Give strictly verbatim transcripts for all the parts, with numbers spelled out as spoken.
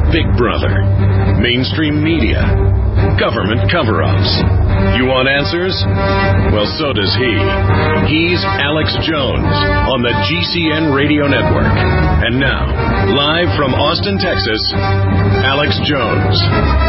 Big Brother, mainstream media, government cover-ups. You want answers? Well, so does he. He's Alex Jones on the G C N Radio Network. And now, live from Austin, Texas, Alex Jones.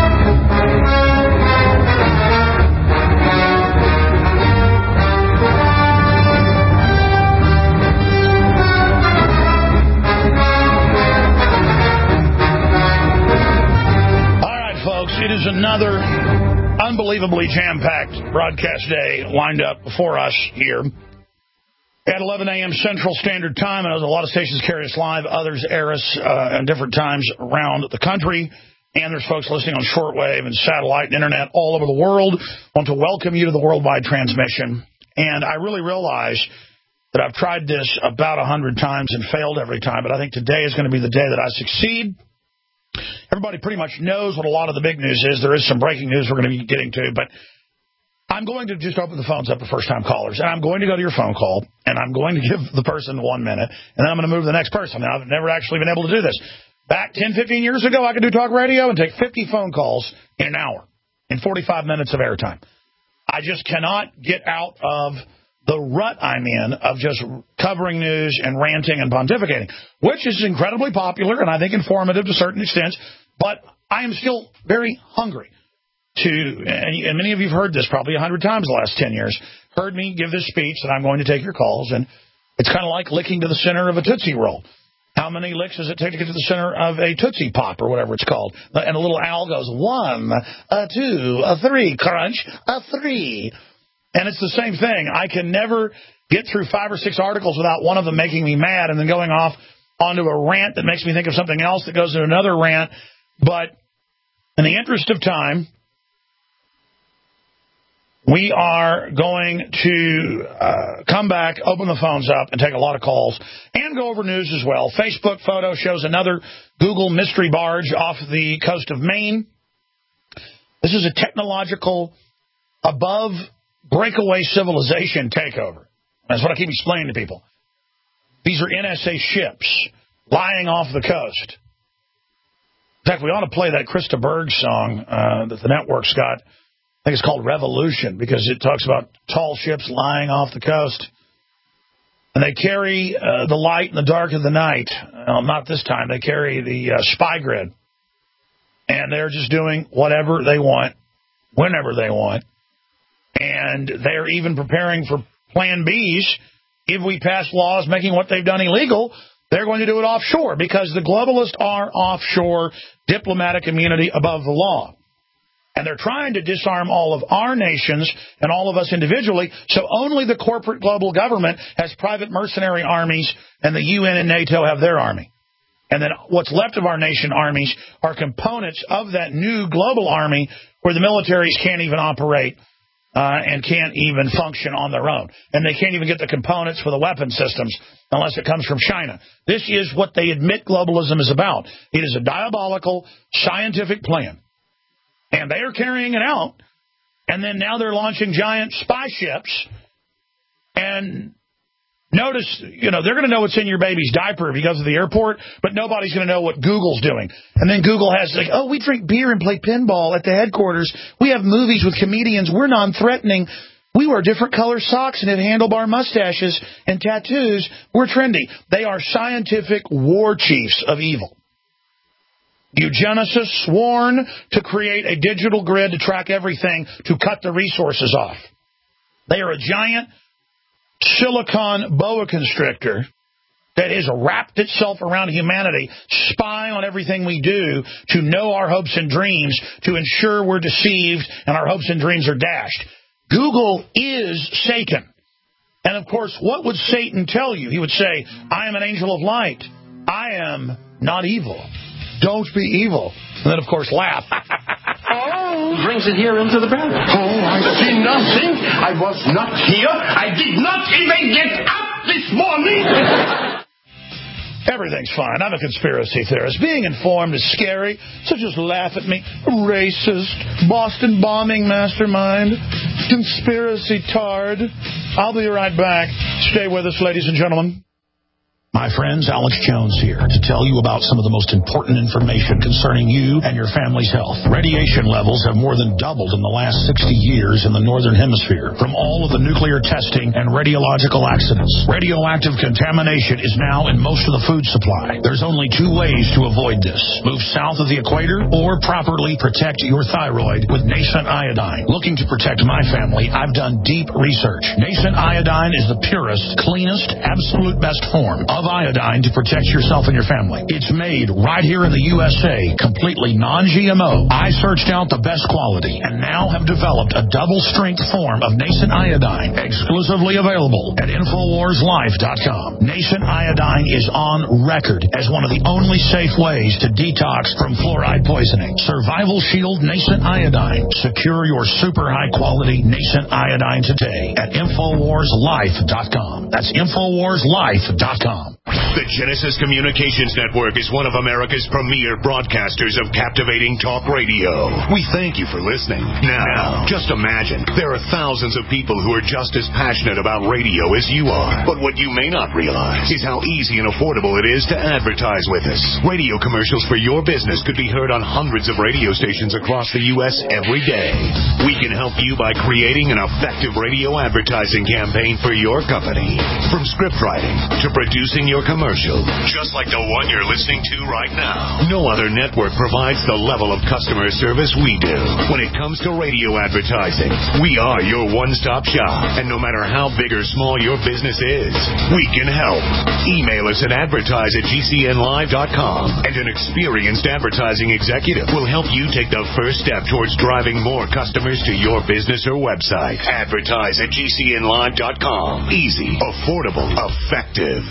It is another unbelievably jam-packed broadcast day lined up before us here at eleven a.m. Central Standard Time. I know a lot of stations carry us live, others air us uh, at different times around the country, and there's folks listening on shortwave and satellite and internet all over the world. I want to welcome you to the worldwide transmission, and I really realize that I've tried this about a hundred times and failed every time, but I think today is going to be the day that I succeed. Everybody pretty much knows what a lot of the big news is. There is some breaking news we're going to be getting to, but I'm going to just open the phones up to first-time callers, and I'm going to go to your phone call, and I'm going to give the person one minute, and then I'm going to move to the next person. Now, I've never actually been able to do this. Back ten, fifteen years ago, I could do talk radio and take fifty phone calls in an hour, in forty-five minutes of airtime. I just cannot get out of the rut I'm in of just covering news and ranting and pontificating, which is incredibly popular and I think informative to certain extents, but I am still very hungry to, and many of you have heard this probably a hundred times the last ten years, heard me give this speech that I'm going to take your calls, and it's kind of like licking to the center of a Tootsie Roll. How many licks does it take to get to the center of a Tootsie Pop or whatever it's called? And a little owl goes, one, a two, a three, crunch, a three. And it's the same thing. I can never get through five or six articles without one of them making me mad and then going off onto a rant that makes me think of something else that goes into another rant. But in the interest of time, we are going to uh, come back, open the phones up, and take a lot of calls, and go over news as well. Facebook photo shows another Google mystery barge off the coast of Maine. This is a technological above breakaway civilization takeover. That's what I keep explaining to people. These are N S A ships lying off the coast. In fact, we ought to play that Krista Berg song uh, that the network's got. I think it's called Revolution, because it talks about tall ships lying off the coast. And they carry uh, the light in the dark of the night. Well, not this time. They carry the uh, spy grid. And they're just doing whatever they want, whenever they want. And they're even preparing for Plan Bs. If we pass laws making what they've done illegal, they're going to do it offshore, because the globalists are offshore, diplomatic immunity above the law. And they're trying to disarm all of our nations and all of us individually, so only the corporate global government has private mercenary armies, and the U N and NATO have their army. And then what's left of our nation armies are components of that new global army where the militaries can't even operate Uh, and can't even function on their own. And they can't even get the components for the weapon systems unless it comes from China. This is what they admit globalism is about. It is a diabolical scientific plan. And they are carrying it out. And then now they're launching giant spy ships. And notice, you know, they're going to know what's in your baby's diaper if he goes to the airport, but nobody's going to know what Google's doing. And then Google has like, oh, we drink beer and play pinball at the headquarters. We have movies with comedians. We're non-threatening. We wear different color socks and have handlebar mustaches and tattoos. We're trendy. They are scientific war chiefs of evil. Eugenicists sworn to create a digital grid to track everything, to cut the resources off. They are a giant silicon boa constrictor that has wrapped itself around humanity, spy on everything we do, to know our hopes and dreams, to ensure we're deceived and our hopes and dreams are dashed. Google is Satan. And, of course, what would Satan tell you? He would say, I am an angel of light. I am not evil. Don't be evil. And then, of course, laugh. Oh, brings it here into the barrel. Oh, I see nothing. I was not here. I did not even get up this morning. Everything's fine. I'm a conspiracy theorist. Being informed is scary, so just laugh at me. Racist, Boston bombing mastermind, conspiracy tard. I'll be right back. Stay with us, ladies and gentlemen. My friends, Alex Jones here to tell you about some of the most important information concerning you and your family's health. Radiation levels have more than doubled in the last sixty years in the Northern Hemisphere from all of the nuclear testing and radiological accidents. Radioactive contamination is now in most of the food supply. There's only two ways to avoid this. Move south of the equator or properly protect your thyroid with Nascent Iodine. Looking to protect my family, I've done deep research. Nascent Iodine is the purest, cleanest, absolute best form of iodine to protect yourself and your family. It's made right here in the U S A, completely non G M O. I searched out the best quality and now have developed a double-strength form of Nascent Iodine, exclusively available at Infowars Life dot com. Nascent Iodine is on record as one of the only safe ways to detox from fluoride poisoning. Survival Shield Nascent Iodine. Secure your super high-quality Nascent Iodine today at Infowars Life dot com. That's Infowars Life dot com. The Genesis Communications Network is one of America's premier broadcasters of captivating talk radio. We thank you for listening. Now, just imagine, there are thousands of people who are just as passionate about radio as you are. But what you may not realize is how easy and affordable it is to advertise with us. Radio commercials for your business could be heard on hundreds of radio stations across the U S every day. We can help you by creating an effective radio advertising campaign for your company. From script writing to producing your commercial, just like the one you're listening to right now. No other network provides the level of customer service we do. When it comes to radio advertising, we are your one-stop shop. And no matter how big or small your business is, we can help. Email us at advertise at G C N live dot com, and an experienced advertising executive will help you take the first step towards driving more customers to your business or website. Advertise at G C N live dot com. Easy, affordable, effective.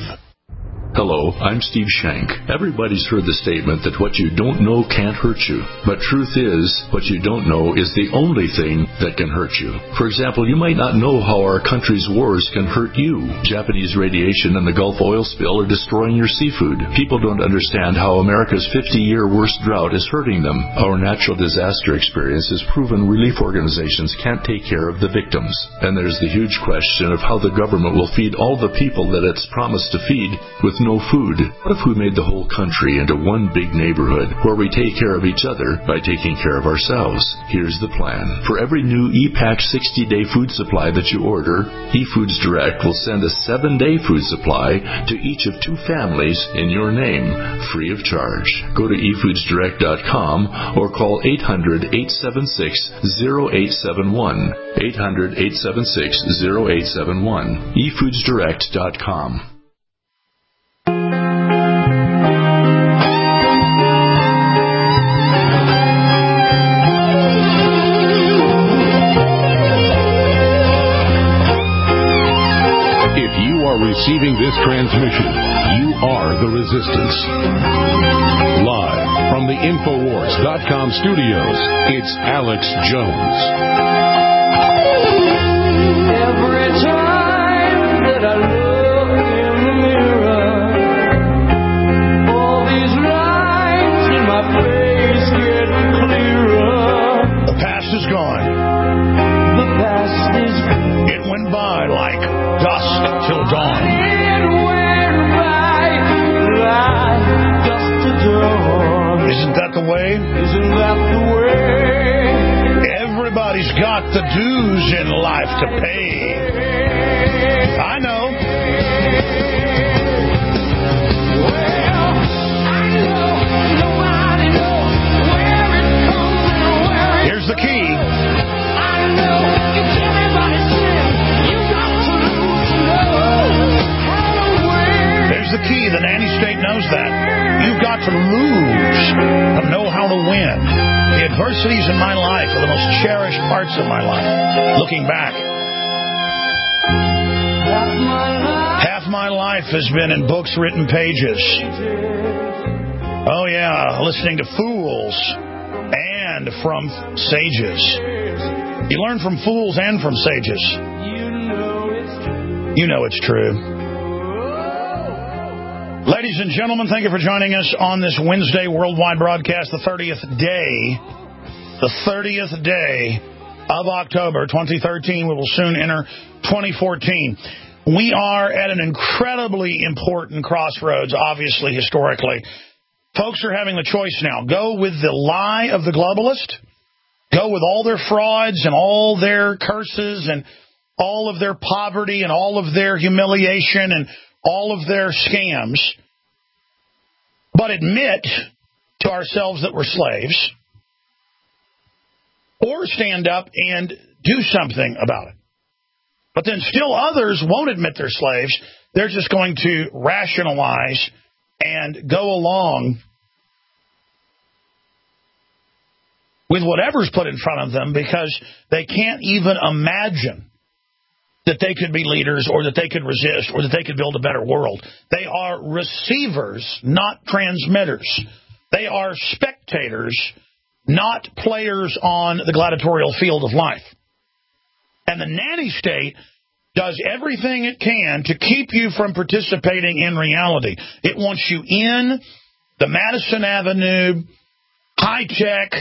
Hello, I'm Steve Shank. Everybody's heard the statement that what you don't know can't hurt you. But truth is, what you don't know is the only thing that can hurt you. For example, you might not know how our country's wars can hurt you. Japanese radiation and the Gulf oil spill are destroying your seafood. People don't understand how America's fifty-year worst drought is hurting them. Our natural disaster experience has proven relief organizations can't take care of the victims. And there's the huge question of how the government will feed all the people that it's promised to feed with no food. What if we made the whole country into one big neighborhood where we take care of each other by taking care of ourselves? Here's the plan. For every new E PAC sixty-day food supply that you order, eFoods Direct will send a seven-day food supply to each of two families in your name, free of charge. Go to e foods direct dot com or call eight hundred, eight seven six, zero eight seven one. eight hundred, eight seven six, zero eight seven one. e foods direct dot com. Receiving this transmission, you are the resistance. Live from the Infowars dot com studios, it's Alex Jones. Every time that I look in the mirror, all these lines in my face get clearer. The past is gone. The past is gone. It went by like dusk till dawn. It went by like dusk to dawn. Isn't that the way? Isn't that the way? Everybody's got the dues in life to pay. I know. Well, I know nobody knows where it comes and where it Here's the key. I know it's everybody's sin. You got to lose to know how to win. There's the key. The nanny state knows that. You've got to lose to know how to win. The adversities in my life are the most cherished parts of my life. Looking back, half my life has been in books, written pages. Oh, yeah, listening to fools and from sages. You learn from fools and from sages. You know it's true. Ladies and gentlemen, thank you for joining us on this Wednesday worldwide broadcast, the thirtieth day, the thirtieth day of October twenty thirteen. We will soon enter twenty fourteen. We are at an incredibly important crossroads, obviously, historically. Folks are having the choice now. Go with the lie of the globalist. Go with all their frauds and all their curses and all of their poverty and all of their humiliation and all of their scams. But admit to ourselves that we're slaves. Or stand up and do something about it. But then still others won't admit they're slaves. They're just going to rationalize and go along with whatever's put in front of them because they can't even imagine that they could be leaders or that they could resist or that they could build a better world. They are receivers, not transmitters. They are spectators, not players on the gladiatorial field of life. And the nanny state does everything it can to keep you from participating in reality. It wants you in the Madison Avenue, high-tech,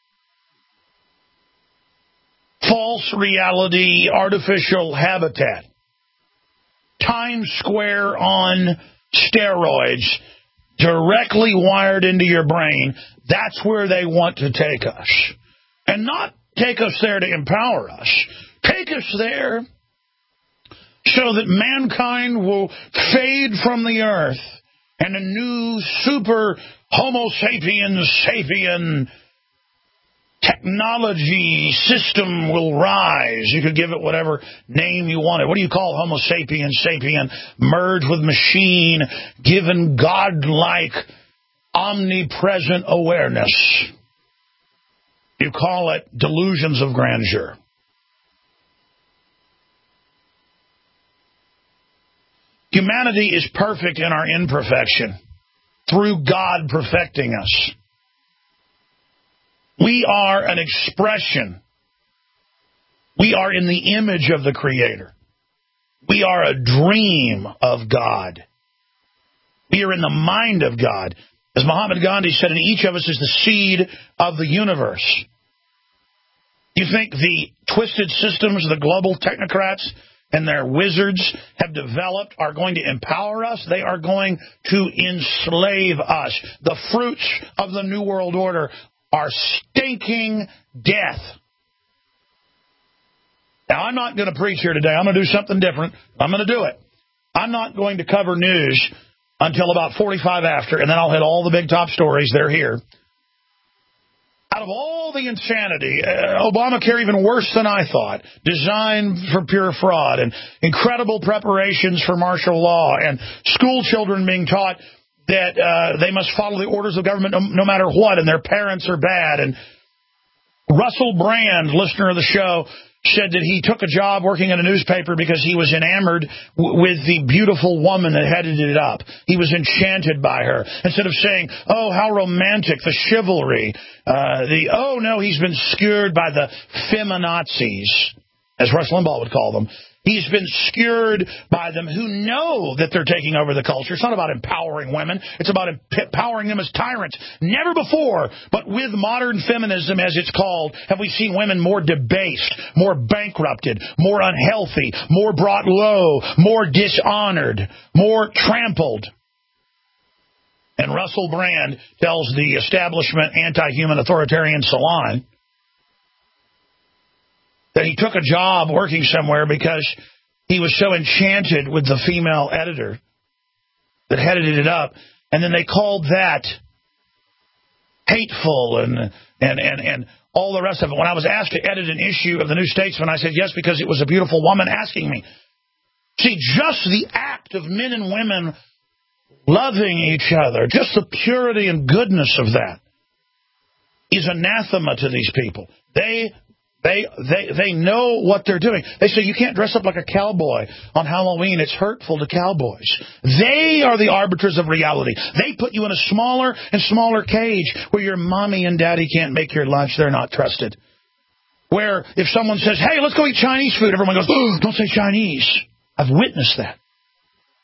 false reality, artificial habitat. Times Square on steroids, directly wired into your brain. That's where they want to take us. And not take us there to empower us. Take us there so that mankind will fade from the earth and a new super Homo sapiens sapien technology system will rise. You could give it whatever name you wanted. What do you call Homo sapiens sapien? Merge with machine, given godlike, omnipresent awareness. You call it delusions of grandeur. Humanity is perfect in our imperfection, through God perfecting us. We are an expression. We are in the image of the Creator. We are a dream of God. We are in the mind of God. As Mahatma Gandhi said, in each of us is the seed of the universe. You think the twisted systems, the global technocrats, and their wizards have developed are going to empower us? They are going to enslave us. The fruits of the New World Order are stinking death. Now, I'm not going to preach here today. I'm going to do something different. I'm going to do it. I'm not going to cover news until about forty-five after, and then I'll hit all the big top stories. They're here. Out of all the insanity, uh, Obamacare even worse than I thought, designed for pure fraud, and incredible preparations for martial law, and school children being taught that uh, they must follow the orders of government no, no matter what, and their parents are bad. And Russell Brand, listener of the show, said that he took a job working in a newspaper because he was enamored w- with the beautiful woman that headed it up. He was enchanted by her. Instead of saying, oh, how romantic, the chivalry, uh, the, oh, no, he's been skewered by the feminazis, as Rush Limbaugh would call them. He's been skewered by them who know that they're taking over the culture. It's not about empowering women. It's about empowering them as tyrants. Never before, but with modern feminism, as it's called, have we seen women more debased, more bankrupted, more unhealthy, more brought low, more dishonored, more trampled. And Russell Brand tells the establishment anti-human authoritarian salon that he took a job working somewhere because he was so enchanted with the female editor that headed it up. And then they called that hateful and and, and, and all the rest of it. When I was asked to edit an issue of the New Statesman, I said yes because it was a beautiful woman asking me. See, just the act of men and women loving each other, just the purity and goodness of that is anathema to these people. They They they they know what they're doing. They say you can't dress up like a cowboy on Halloween. It's hurtful to cowboys. They are the arbiters of reality. They put you in a smaller and smaller cage where your mommy and daddy can't make your lunch. They're not trusted. Where if someone says, hey, let's go eat Chinese food, everyone goes, oh, don't say Chinese. I've witnessed that.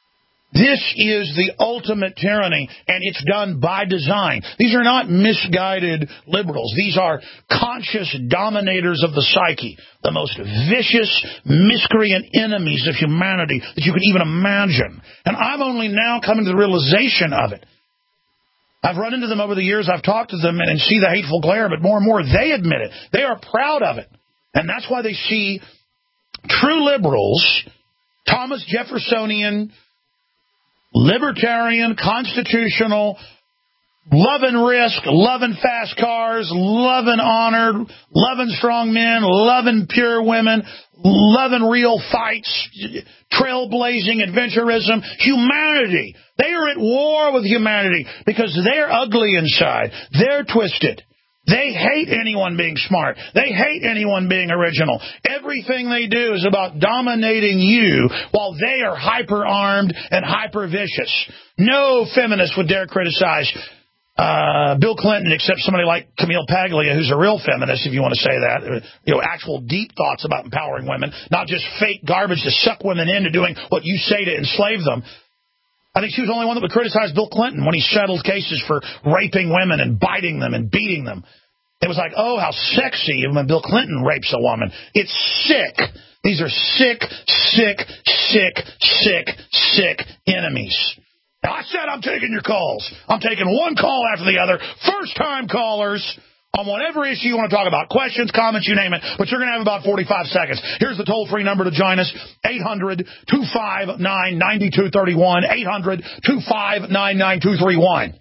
This is the ultimate tyranny, and it's done by design. These are not misguided liberals. These are conscious dominators of the psyche, the most vicious, miscreant enemies of humanity that you could even imagine. And I'm only now coming to the realization of it. I've run into them over the years. I've talked to them and, and see the hateful glare, but more and more they admit it. They are proud of it. And that's why they see true liberals, Thomas Jeffersonian, libertarian, constitutional, loving risk, loving fast cars, loving honor, loving strong men, loving pure women, loving real fights, trailblazing adventurism, humanity. They are at war with humanity because they're ugly inside. They're twisted. They hate anyone being smart. They hate anyone being original. Everything they do is about dominating you while they are hyper-armed and hyper-vicious. No feminist would dare criticize uh, Bill Clinton except somebody like Camille Paglia, who's a real feminist, if you want to say that. You know, actual deep thoughts about empowering women, not just fake garbage to suck women into doing what you say to enslave them. I think she was the only one that would criticize Bill Clinton when he settled cases for raping women and biting them and beating them. It was like, oh, how sexy when Bill Clinton rapes a woman. It's sick. These are sick, sick, sick, sick, sick enemies. Now, I said I'm taking your calls. I'm taking one call after the other. First-time callers on whatever issue you want to talk about. Questions, comments, you name it. But you're going to have about forty-five seconds. Here's the toll-free number to join us. eight hundred, two five nine, nine two three one. eight hundred, two five nine, nine two three one.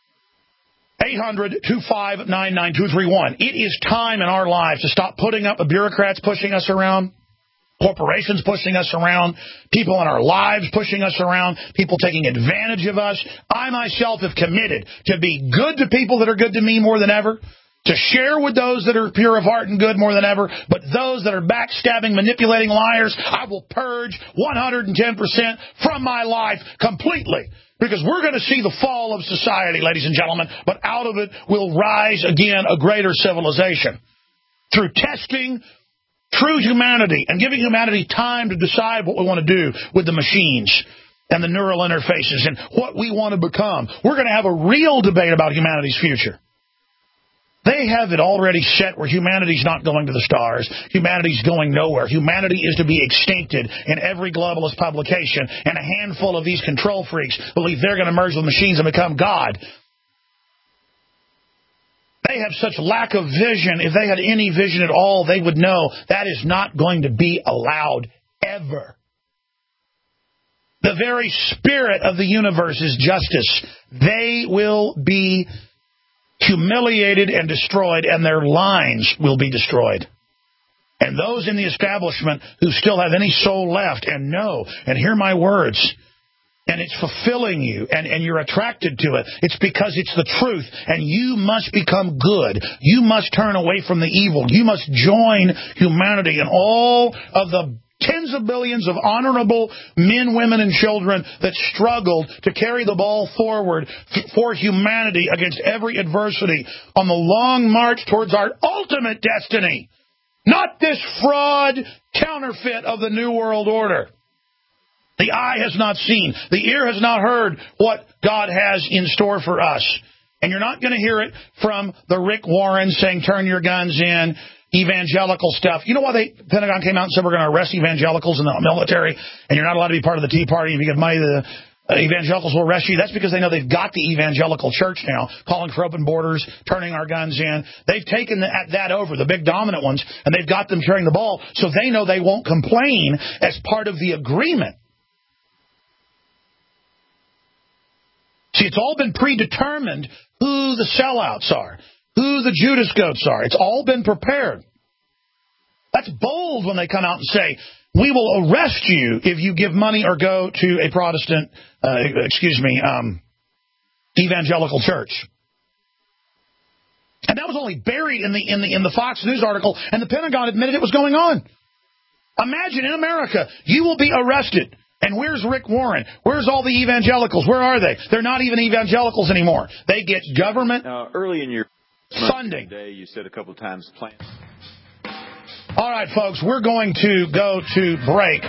eight hundred, two five nine, nine two three one. It is time in our lives to stop putting up with bureaucrats pushing us around, corporations pushing us around, people in our lives pushing us around, people taking advantage of us. I myself have committed to be good to people that are good to me more than ever, to share with those that are pure of heart and good more than ever, but those that are backstabbing, manipulating liars, I will purge one hundred ten percent from my life completely. Because we're going to see the fall of society, ladies and gentlemen, but out of it will rise again a greater civilization. Through testing true humanity and giving humanity time to decide what we want to do with the machines and the neural interfaces and what we want to become. We're going to have a real debate about humanity's future. They have it already set where humanity's not going to the stars. Humanity's going nowhere. Humanity is to be extincted in every globalist publication, and a handful of these control freaks believe they're going to merge with machines and become God. They have such lack of vision. If they had any vision at all, they would know that is not going to be allowed ever. The very spirit of the universe is justice. They will be humiliated and destroyed, and their lines will be destroyed. And those in the establishment who still have any soul left and know and hear my words, and it's fulfilling you, and, and you're attracted to it, it's because it's the truth, and you must become good. You must turn away from the evil. You must join humanity and all of the tens of billions of honorable men, women, and children that struggled to carry the ball forward for humanity against every adversity on the long march towards our ultimate destiny. Not this fraud counterfeit of the New World Order. The eye has not seen, the ear has not heard what God has in store for us. And you're not going to hear it from the Rick Warren saying, turn your guns in, evangelical stuff. You know why the Pentagon came out and said we're going to arrest evangelicals in the military and you're not allowed to be part of the Tea Party if you give money to the uh, evangelicals will arrest you? That's because they know they've got the evangelical church now, calling for open borders, turning our guns in. They've taken the, that over, the big dominant ones, and they've got them carrying the ball, so they know they won't complain as part of the agreement. See, it's all been predetermined who the sellouts are, who the Judas goats are. It's all been prepared. That's bold when they come out and say, we will arrest you if you give money or go to a Protestant, uh, excuse me, um, evangelical church. And that was only buried in the, in the, in the Fox News article, and the Pentagon admitted it was going on. Imagine in America, you will be arrested. And where's Rick Warren? Where's all the evangelicals? Where are they? They're not even evangelicals anymore. They get government now, early in your funding. Today, you said a couple of times plan. All right, folks, we're going to go to break.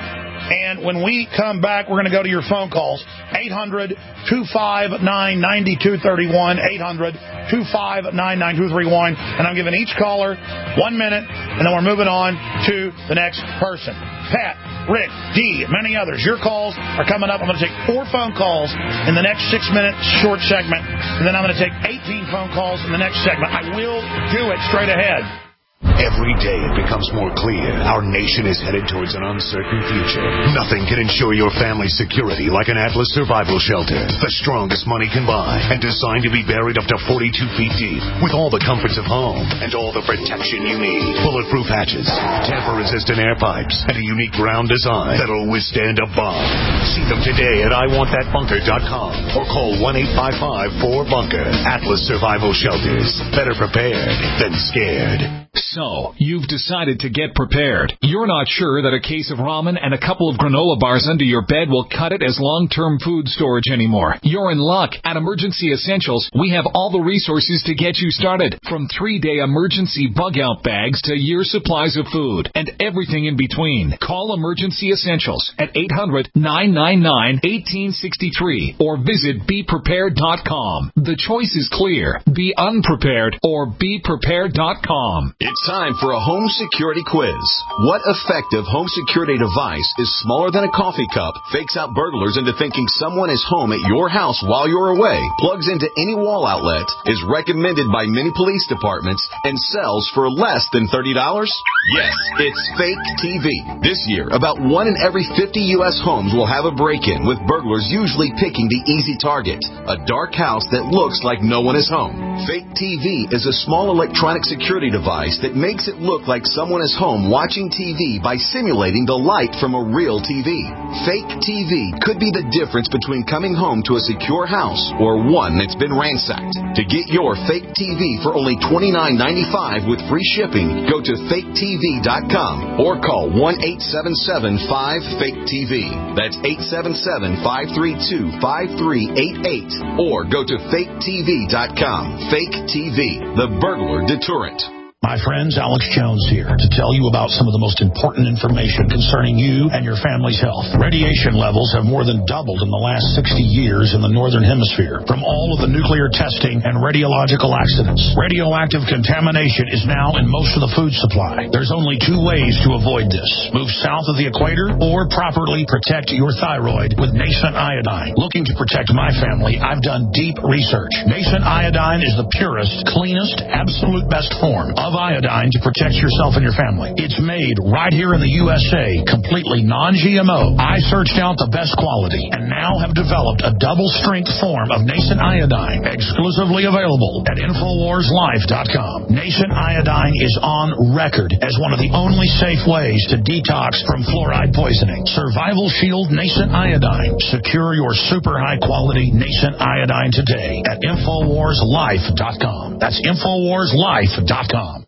And when we come back, we're going to go to your phone calls. eight hundred, two five nine, nine two three one, eight hundred, two five nine, nine two three one. And I'm giving each caller one minute, and then we're moving on to the next person. Pat, Rick, D, many others. Your calls are coming up. I'm going to take four phone calls in the next six-minute short segment, and then I'm going to take eighteen phone calls in the next segment. I will do it straight ahead. Every day it becomes more clear our nation is headed towards an uncertain future. Nothing can ensure your family's security like an Atlas survival shelter. The strongest money can buy and designed to be buried up to forty-two feet deep with all the comforts of home and all the protection you need. Bulletproof hatches, tamper-resistant air pipes, and a unique ground design that'll withstand a bomb. See them today at I want that bunker dot com or call one eight five five, four bunker. Atlas Survival Shelters. Better prepared than scared. So, you've decided to get prepared. You're not sure that a case of ramen and a couple of granola bars under your bed will cut it as long-term food storage anymore. You're in luck. At Emergency Essentials, we have all the resources to get you started. From three-day emergency bug-out bags to year supplies of food and everything in between. Call Emergency Essentials at eight hundred, nine nine nine, one eight six three or visit be prepared dot com. The choice is clear. Be unprepared or be prepared dot com. It's time for a home security quiz. What effective home security device is smaller than a coffee cup, fakes out burglars into thinking someone is home at your house while you're away, plugs into any wall outlet, is recommended by many police departments, and sells for less than thirty dollars? Yes, it's Fake T V. This year, about one in every fifty U S homes will have a break-in, with burglars usually picking the easy target, a dark house that looks like no one is home. Fake T V is a small electronic security device that makes it look like someone is home watching T V by simulating the light from a real T V. Fake T V could be the difference between coming home to a secure house or one that's been ransacked. To get your Fake T V for only twenty-nine ninety-five with free shipping, go to fake T V dot com or call one eight seven seven, five, fake T V. That's eight seven seven, five three two, five three eight eight or go to fake T V dot com. Fake T V, the burglar deterrent. My friends, Alex Jones here to tell you about some of the most important information concerning you and your family's health. Radiation levels have more than doubled in the last sixty years in the Northern Hemisphere from all of the nuclear testing and radiological accidents. Radioactive contamination is now in most of the food supply. There's only two ways to avoid this. Move south of the equator or properly protect your thyroid with Nascent Iodine. Looking to protect my family, I've done deep research. Nascent Iodine is the purest, cleanest, absolute best form of iodine to protect yourself and your family. It's made right here in the U S A, completely non G M O. I searched out the best quality and now have developed a double-strength form of Nascent Iodine, exclusively available at Infowars Life dot com. Nascent Iodine is on record as one of the only safe ways to detox from fluoride poisoning. Survival Shield Nascent Iodine. Secure your super high-quality Nascent Iodine today at Infowars Life dot com. That's Infowars Life dot com.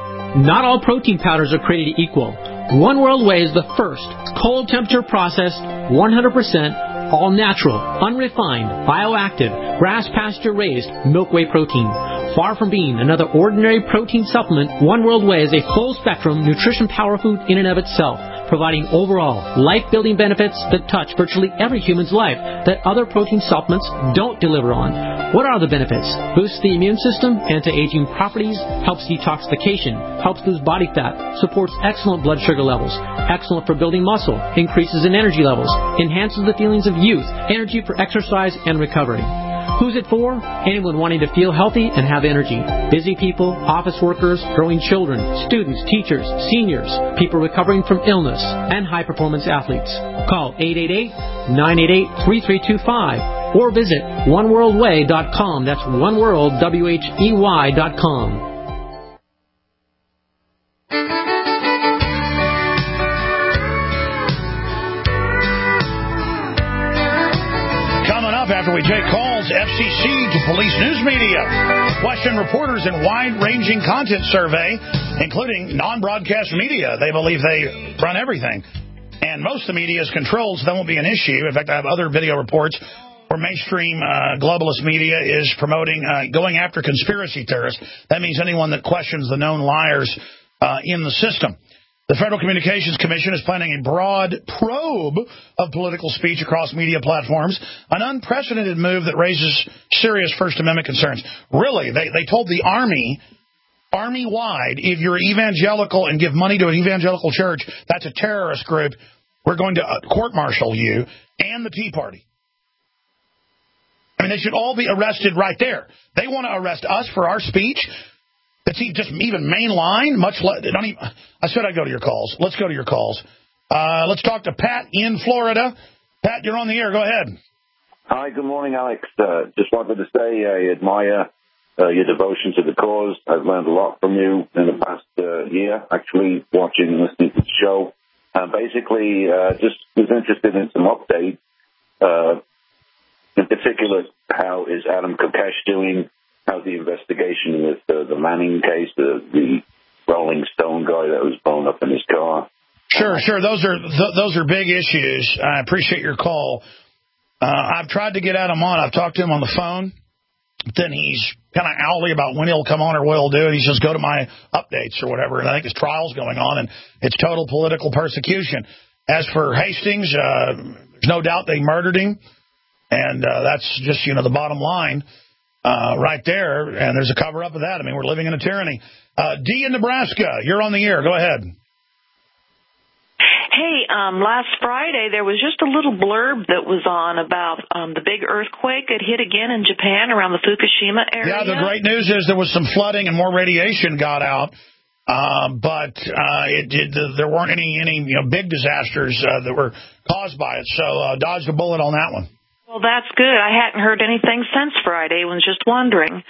Not all protein powders are created equal. One World Whey is the first cold temperature processed, one hundred percent all natural, unrefined, bioactive, grass pasture raised milk whey protein. Far from being another ordinary protein supplement, One World Whey is a full spectrum nutrition power food in and of itself, providing overall life-building benefits that touch virtually every human's life that other protein supplements don't deliver on. What are the benefits? Boosts the immune system, anti-aging properties, helps detoxification, helps lose body fat, supports excellent blood sugar levels, excellent for building muscle, increases in energy levels, enhances the feelings of youth, energy for exercise and recovery. Who's it for? Anyone wanting to feel healthy and have energy. Busy people, office workers, growing children, students, teachers, seniors, people recovering from illness, and high-performance athletes. Call eight eight eight, nine eight eight, three three two five or visit one world whey dot com. That's one world, W H E Y dot com. After we take calls, F C C to police news media, question reporters in wide-ranging content survey, including non-broadcast media. They believe they run everything. And most of the media is controlled, so that won't be an issue. In fact, I have other video reports where mainstream uh, globalist media is promoting uh, going after conspiracy theorists. That means anyone that questions the known liars uh, in the system. The Federal Communications Commission is planning a broad probe of political speech across media platforms, an unprecedented move that raises serious First Amendment concerns. Really, they, they told the Army, Army-wide, if you're evangelical and give money to an evangelical church, that's a terrorist group. We're going to court-martial you and the Tea Party. I mean, they should all be arrested right there. They want to arrest us for our speech. It's just even mainline, much less. Don't even, I said I'd go to your calls. Let's go to your calls. Uh, let's talk to Pat in Florida. Pat, you're on the air. Go ahead. Hi, good morning, Alex. Uh, just wanted to say I admire uh, your devotion to the cause. I've learned a lot from you in the past uh, year, actually watching and listening to the show. Uh, basically, uh, just was interested in some updates. Uh, in particular, how is Adam Kokesh doing? How's the investigation with uh, the Manning case, the, the Rolling Stone guy that was blown up in his car? Sure, sure. Those are th- those are big issues. I appreciate your call. Uh, I've tried to get Adam on. I've talked to him on the phone. But then he's kind of owly about when he'll come on or what he'll do. He says, go to my updates or whatever. And I think his trial's going on, and it's total political persecution. As for Hastings, uh, there's no doubt they murdered him. And uh, that's just, you know, the bottom line. Uh, right there, and there's a cover-up of that. I mean, we're living in a tyranny. Uh, Dee in Nebraska, you're on the air. Go ahead. Hey, um, last Friday there was just a little blurb that was on about um, the big earthquake that hit again in Japan around the Fukushima area. Yeah, the great news is there was some flooding and more radiation got out, uh, but uh, it did. There weren't any any you know big disasters uh, that were caused by it. So uh, dodged a bullet on that one. Well, that's good. I hadn't heard anything since Friday. I was just wondering.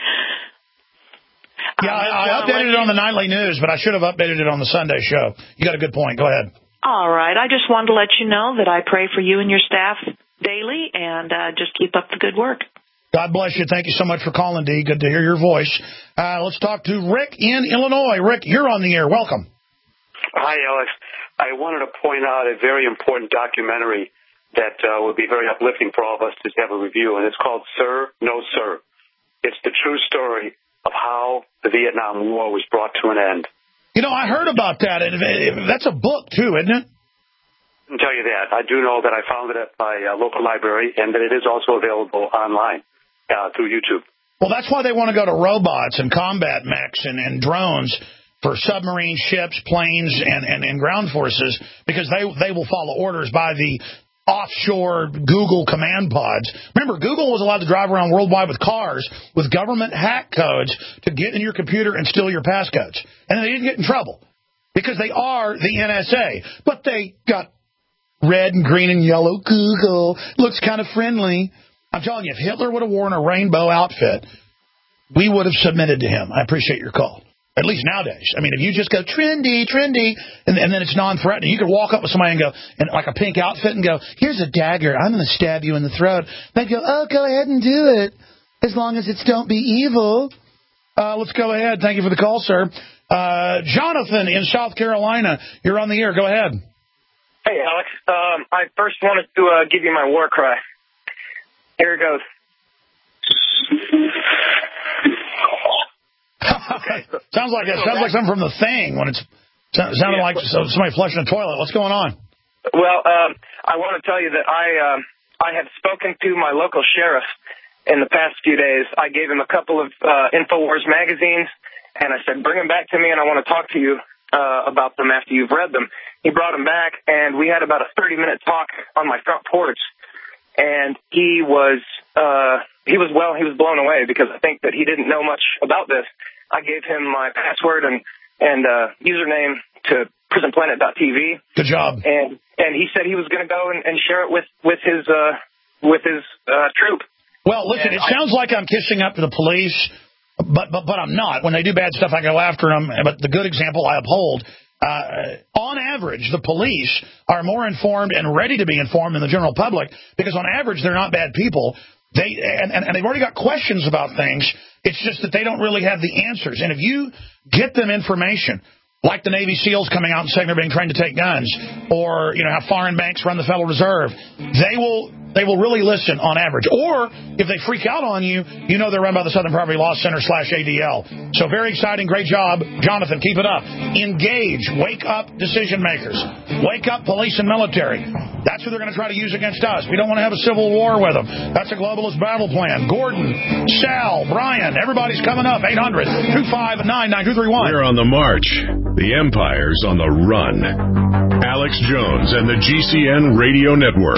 Yeah, I, I updated it on the nightly news, but I should have updated it on the Sunday show. You got a good point. Go ahead. All right. I just wanted to let you know that I pray for you and your staff daily, and uh, just keep up the good work. God bless you. Thank you so much for calling, Dee. Good to hear your voice. Uh, let's talk to Rick in Illinois. Rick, you're on the air. Welcome. Hi, Alex. I wanted to point out a very important documentary that uh, would be very uplifting for all of us to have a review, and it's called Sir, No Sir. It's the true story of how the Vietnam War was brought to an end. You know, I heard about that, and that's a book, too, isn't it? I can tell you that. I do know that I found it at my uh, local library, and that it is also available online uh, through YouTube. Well, that's why they want to go to robots and combat mechs and, and drones for submarine ships, planes, and, and, and ground forces, because they they will follow orders by the offshore Google command pods. Remember, Google was allowed to drive around worldwide with cars with government hack codes to get in your computer and steal your passcodes. And they didn't get in trouble because they are the N S A. But they got red and green and yellow. Google looks kind of friendly. I'm telling you, if Hitler would have worn a rainbow outfit, we would have submitted to him. I appreciate your call. At least nowadays. I mean, if you just go trendy, trendy, and, and then it's non-threatening, you could walk up with somebody and go, in like a pink outfit and go, here's a dagger, I'm going to stab you in the throat. They'd go, oh, go ahead and do it, as long as it's don't be evil. Uh, let's go ahead. Thank you for the call, sir. Uh, Jonathan in South Carolina, you're on the air. Go ahead. Hey, Alex. Um, I first wanted to uh, give you my war cry. Here it goes. sounds like it sounds like something from The Thing when it's sounded yeah, like somebody flushing a toilet. What's going on? Well, um, I want to tell you that I um, I have spoken to my local sheriff in the past few days. I gave him a couple of uh, InfoWars magazines, and I said, bring them back to me, and I want to talk to you uh, about them after you've read them. He brought them back, and we had about a thirty-minute talk on my front porch, and he was uh, he was well, he was blown away because I think that he didn't know much about this. I gave him my password and and uh, username to prison planet dot t v. Good job. And and he said he was going to go and, and share it with with his uh, with his uh, troop. Well, listen, and it I, sounds like I'm kissing up to the police, but but but I'm not. When they do bad stuff, I go after them. But the good example I uphold. Uh, on average, the police are more informed and ready to be informed than the general public because on average they're not bad people. They and, and, and they've already got questions about things. It's just that they don't really have the answers. And if you get them information, like the Navy SEALs coming out and saying they're being trained to take guns, or you know how foreign banks run the Federal Reserve, they will they will really listen on average. Or if they freak out on you, you know they're run by the Southern Poverty Law Center slash A D L. So very exciting. Great job, Jonathan. Keep it up. Engage. Wake up decision makers. Wake up police and military. That's who they're going to try to use against us. We don't want to have a civil war with them. That's a globalist battle plan. Gordon, Sal, Brian, everybody's coming up. eight hundred, two five nine, nine two three one. We're on the march. The empire's on the run. Alex Jones and the G C N Radio Network.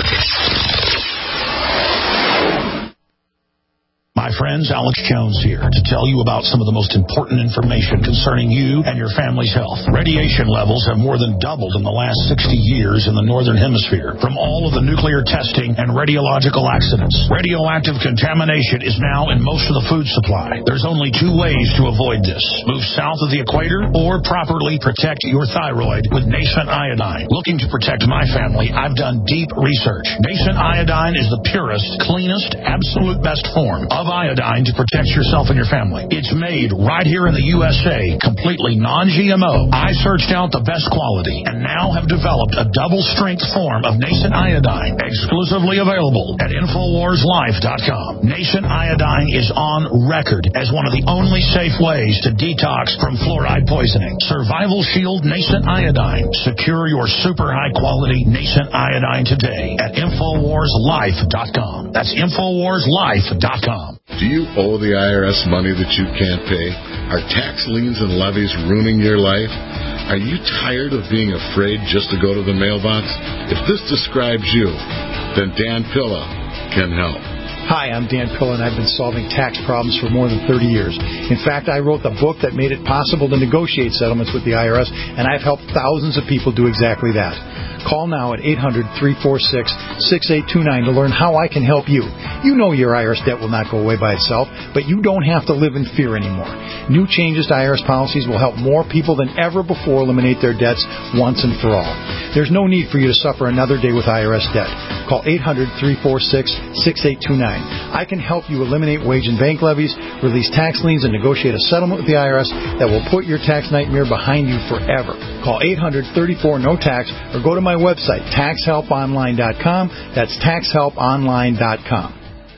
My friends, Alex Jones here to tell you about some of the most important information concerning you and your family's health. Radiation levels have more than doubled in the last sixty years in the Northern Hemisphere from all of the nuclear testing and radiological accidents. Radioactive contamination is now in most of the food supply. There's only two ways to avoid this. Move south of the equator or properly protect your thyroid with Nascent Iodine. Looking to protect my family, I've done deep research. Nascent Iodine is the purest, cleanest, absolute best form of iodine to protect yourself and your family. It's made right here in the U S A, completely non G M O. I searched out the best quality and now have developed a double-strength form of Nascent Iodine, exclusively available at Infowars Life dot com. Nascent Iodine is on record as one of the only safe ways to detox from fluoride poisoning. Survival Shield Nascent Iodine. Secure your super high-quality Nascent Iodine today at Infowars Life dot com. That's Infowars Life dot com. Do you owe the I R S money that you can't pay? Are tax liens and levies ruining your life? Are you tired of being afraid just to go to the mailbox? If this describes you, then Dan Pilla can help. Hi, I'm Dan Pilla, and I've been solving tax problems for more than thirty years. In fact, I wrote the book that made it possible to negotiate settlements with the I R S, and I've helped thousands of people do exactly that. Call now at eight hundred, three four six, six eight two nine to learn how I can help you. You know your I R S debt will not go away by itself, but you don't have to live in fear anymore. New changes to I R S policies will help more people than ever before eliminate their debts once and for all. There's no need for you to suffer another day with I R S debt. Call eight hundred, three four six, six eight two nine. I can help you eliminate wage and bank levies, release tax liens, and negotiate a settlement with the I R S that will put your tax nightmare behind you forever. Call eight hundred, thirty-four, no tax or go to my website, tax help online dot com. That's tax help online dot com.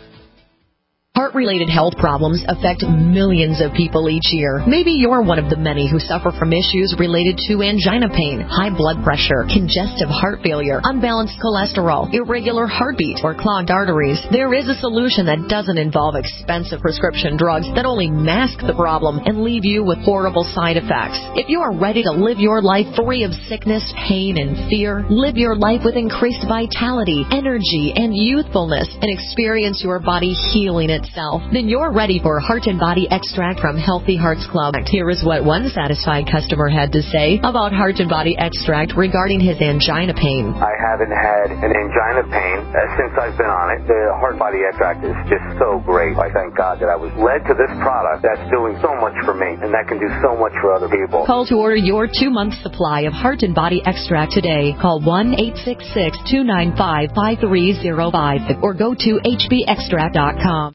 Heart-related health problems affect millions of people each year. Maybe you're one of the many who suffer from issues related to angina pain, high blood pressure, congestive heart failure, unbalanced cholesterol, irregular heartbeat, or clogged arteries. There is a solution that doesn't involve expensive prescription drugs that only mask the problem and leave you with horrible side effects. If you are ready to live your life free of sickness, pain, and fear, live your life with increased vitality, energy, and youthfulness, and experience your body healing itself, then you're ready for Heart and Body Extract from Healthy Hearts Club. Here is what one satisfied customer had to say about Heart and Body Extract regarding his angina pain. I haven't had an angina pain uh, since I've been on it. The Heart Body Extract is just so great. I thank God that I was led to this product that's doing so much for me, and that can do so much for other people. Call to order your two-month supply of Heart and Body Extract today. Call one eight six six, two nine five, five three zero five or go to H B extract dot com.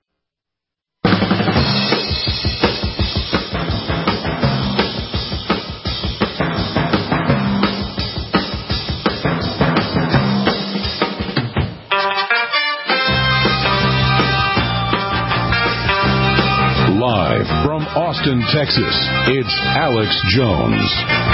Live from Austin, Texas, it's Alex Jones.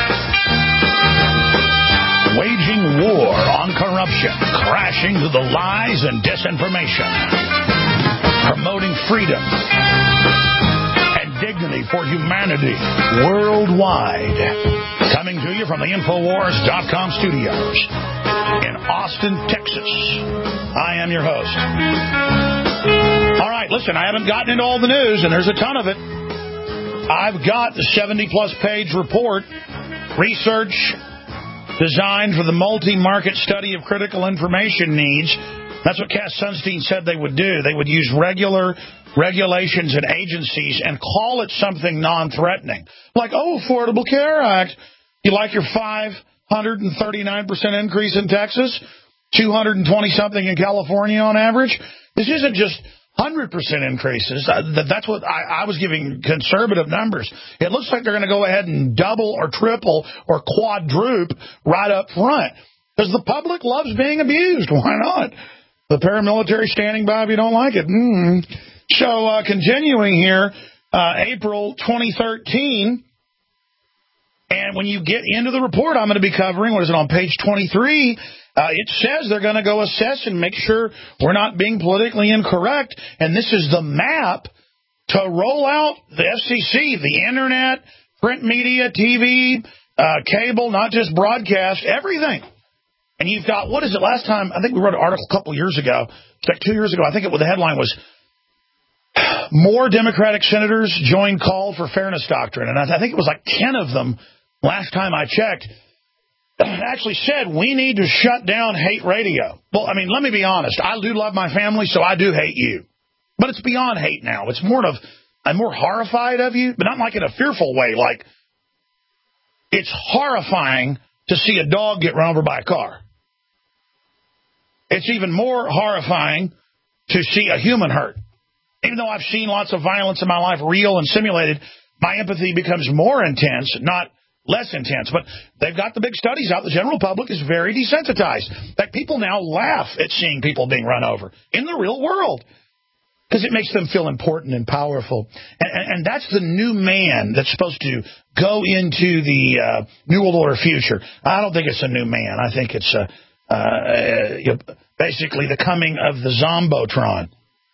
Waging war on corruption, crashing through the lies and disinformation, promoting freedom and dignity for humanity worldwide. Coming to you from the Infowars dot com studios in Austin, Texas. I am your host. All right, listen, I haven't gotten into all the news, and there's a ton of it. I've got the seventy-plus page report, research designed for the multi-market study of critical information needs. That's what Cass Sunstein said they would do. They would use regular regulations and agencies and call it something non-threatening. Like, oh, Affordable Care Act. You like your five hundred thirty-nine percent increase in Texas? two hundred twenty something in California on average? This isn't just one hundred percent increases. That's what I, I was giving conservative numbers. It looks like they're going to go ahead and double or triple or quadruple right up front because the public loves being abused. Why not? The paramilitary standing by if you don't like it. Mm. So uh, continuing here, uh, April twenty thirteen, and when you get into the report I'm going to be covering, what is it, on page twenty-three, uh, it says they're going to go assess and make sure we're not being politically incorrect, and this is the map to roll out the F C C, the Internet, print media, T V, uh, cable, not just broadcast, everything. And you've got, what is it, last time, I think we wrote an article a couple years ago, like two years ago, I think it, the headline was, more Democratic senators joined call for fairness doctrine. And I, I think it was like ten of them last time I checked actually said we need to shut down hate radio. Well, I mean, let me be honest. I do love my family, so I do hate you. But it's beyond hate now. It's more of, I'm more horrified of you, but not like in a fearful way. Like, it's horrifying to see a dog get run over by a car. It's even more horrifying to see a human hurt. Even though I've seen lots of violence in my life, real and simulated, my empathy becomes more intense, not less intense. But they've got the big studies out. The general public is very desensitized. In fact, people now laugh at seeing people being run over in the real world because it makes them feel important and powerful. And, and, and that's the new man that's supposed to go into the uh, New World Order future. I don't think it's a new man. I think it's a... Uh, you know, basically the coming of the Zombotron.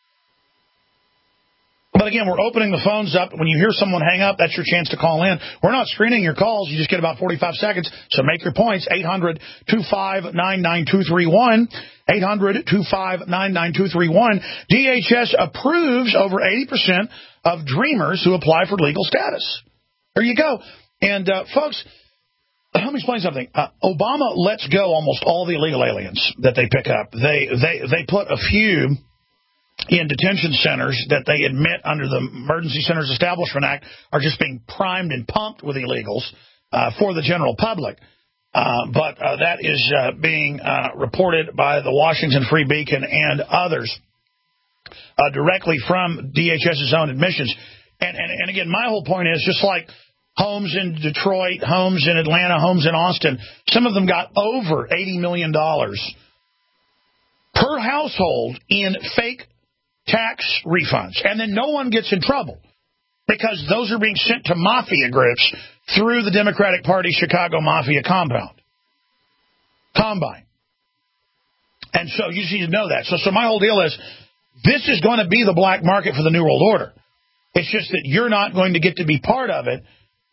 But again, we're opening the phones up. When you hear someone hang up, that's your chance to call in. We're not screening your calls. You just get about forty-five seconds. So make your points. eight hundred, two five nine, nine two three one. eight hundred, two five nine, nine two three one. D H S approves over eighty percent of dreamers who apply for legal status. There you go. And, uh, folks, let me explain something. Uh, Obama lets go almost all the illegal aliens that they pick up. They they they put a few in detention centers that they admit under the Emergency Centers Establishment Act are just being primed and pumped with illegals uh, for the general public. Uh, but uh, that is uh, being uh, reported by the Washington Free Beacon and others uh, directly from D H S's own admissions. And, and, and again, my whole point is just like homes in Detroit, homes in Atlanta, homes in Austin, some of them got over eighty million dollars per household in fake tax refunds. And then no one gets in trouble because those are being sent to mafia groups through the Democratic Party Chicago Mafia compound. Combine. And so you need to know that. So, so my whole deal is this is going to be the black market for the New World Order. It's just that you're not going to get to be part of it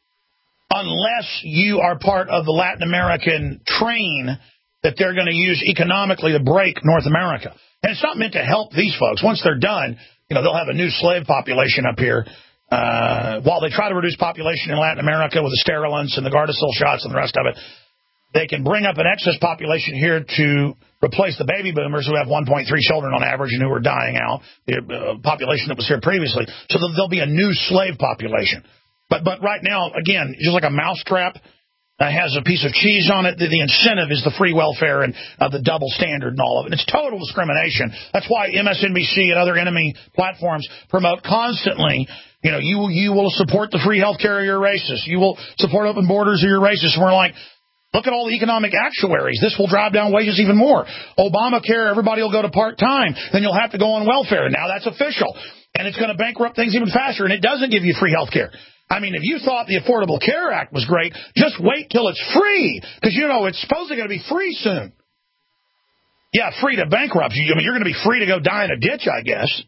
unless you are part of the Latin American train that they're going to use economically to break North America. And it's not meant to help these folks. Once they're done, you know, they'll have a new slave population up here. Uh, while they try to reduce population in Latin America with the sterilants and the Gardasil shots and the rest of it, they can bring up an excess population here to replace the baby boomers who have one point three children on average and who are dying out, the uh, population that was here previously. So there'll be a new slave population. But but right now, again, just like a mousetrap uh, has a piece of cheese on it, the, the incentive is the free welfare and uh, the double standard and all of it. And it's total discrimination. That's why M S N B C and other enemy platforms promote constantly, you know, you, you will support the free health care or you're racist. You will support open borders or you're racist. And we're like, look at all the economic actuaries. This will drive down wages even more. Obamacare, everybody will go to part-time. Then you'll have to go on welfare. Now that's official. And it's going to bankrupt things even faster. And it doesn't give you free health care. I mean, if you thought the Affordable Care Act was great, just wait till it's free. Because, you know, it's supposedly going to be free soon. Yeah, free to bankrupt you. I mean, you're going to be free to go die in a ditch, I guess.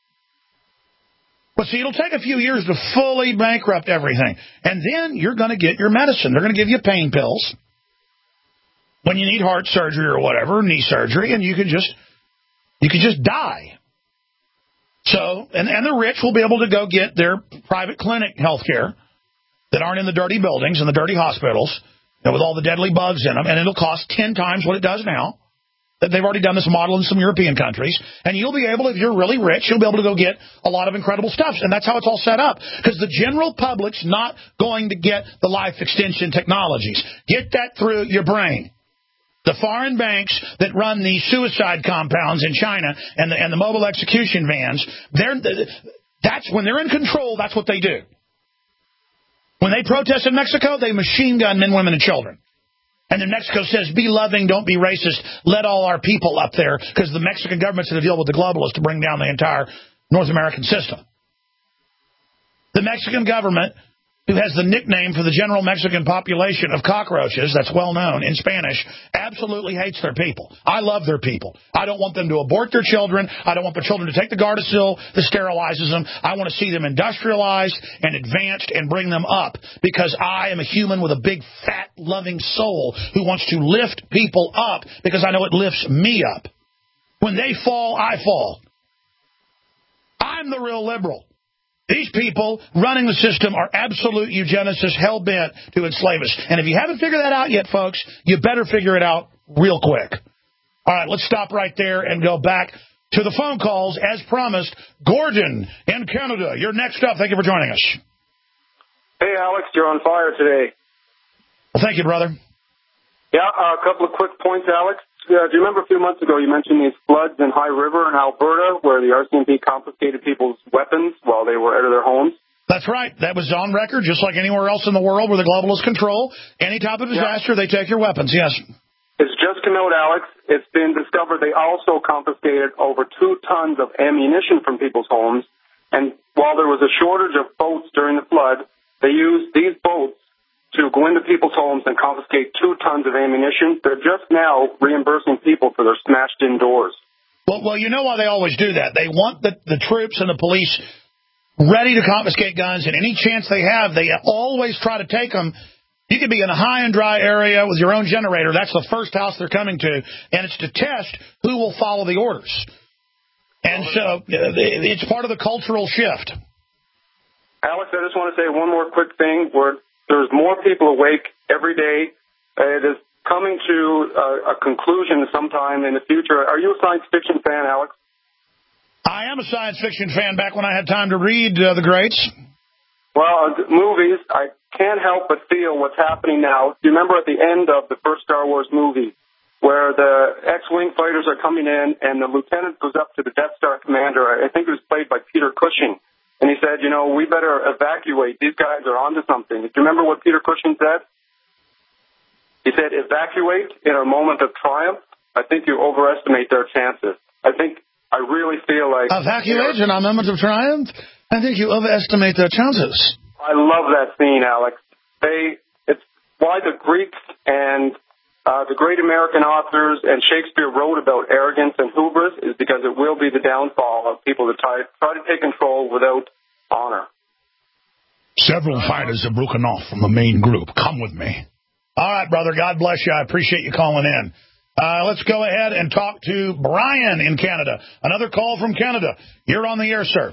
But see, it'll take a few years to fully bankrupt everything. And then you're going to get your medicine. They're going to give you pain pills when you need heart surgery or whatever, knee surgery, and you can just you can just die. So, and, and the rich will be able to go get their private clinic health care that aren't in the dirty buildings and the dirty hospitals, you know, with all the deadly bugs in them, and it'll cost ten times what it does now. They've already done this model in some European countries, and you'll be able, if you're really rich, you'll be able to go get a lot of incredible stuff, and that's how it's all set up, because the general public's not going to get the life extension technologies. Get that through your brain. The foreign banks that run the suicide compounds in China and the, and the mobile execution vans, they're, that's when they're in control, that's what they do. When they protest in Mexico, they machine gun men, women, and children. And then Mexico says, be loving, don't be racist, let all our people up there, because the Mexican government's going to deal with the globalists to bring down the entire North American system. The Mexican government, who has the nickname for the general Mexican population of cockroaches, that's well known in Spanish, absolutely hates their people. I love their people. I don't want them to abort their children. I don't want the children to take the Gardasil that sterilizes them. I want to see them industrialized and advanced and bring them up, because I am a human with a big, fat, loving soul who wants to lift people up, because I know it lifts me up. When they fall, I fall. I'm the real liberal. These people running the system are absolute eugenicists, hell-bent to enslave us. And if you haven't figured that out yet, folks, you better figure it out real quick. All right, let's stop right there and go back to the phone calls. As promised, Gordon in Canada, you're next up. Thank you for joining us. Hey, Alex, you're on fire today. Well, thank you, brother. Yeah, uh, a couple of quick points, Alex. Uh, do you remember a few months ago you mentioned these floods in High River in Alberta where the R C M P confiscated people's weapons while they were out of their homes? That's right. That was on record, just like anywhere else in the world where the globalists control. Any type of disaster, yeah. They take your weapons, yes. It's just come out, Alex. It's been discovered they also confiscated over two tons of ammunition from people's homes. And while there was a shortage of boats during the flood, they used these boats to go into people's homes and confiscate two tons of ammunition. They're just now reimbursing people for their smashed-in doors. Well, well, you know why they always do that. They want the, the troops and the police ready to confiscate guns, and any chance they have, they always try to take them. You could be in a high and dry area with your own generator. That's the first house they're coming to, and it's to test who will follow the orders. And so it's part of the cultural shift. Alex, I just want to say one more quick thing. We're There's more people awake every day. Uh, it is coming to uh, a conclusion sometime in the future. Are you a science fiction fan, Alex? I am a science fiction fan back when I had time to read uh, the greats. Well, uh, movies, I can't help but feel what's happening now. Do you remember at the end of the first Star Wars movie where the X-Wing fighters are coming in and the lieutenant goes up to the Death Star commander? I think it was played by Peter Cushing. And he said, you know, we better evacuate. These guys are onto something. Do you remember what Peter Cushing said? He said, evacuate in a moment of triumph. I think you overestimate their chances. I think, I really feel like... Evacuate in a moment of triumph? I think you overestimate their chances. I love that scene, Alex. They, it's why the Greeks and uh, the great American authors and Shakespeare wrote about arrogance and hubris is because it will be the downfall of people that try, try to take control without honor. Several fighters have broken off from the main group. Come with me. All right, brother. God bless you. I appreciate you calling in. Uh, let's go ahead and talk to Brian in Canada. Another call from Canada. You're on the air, sir.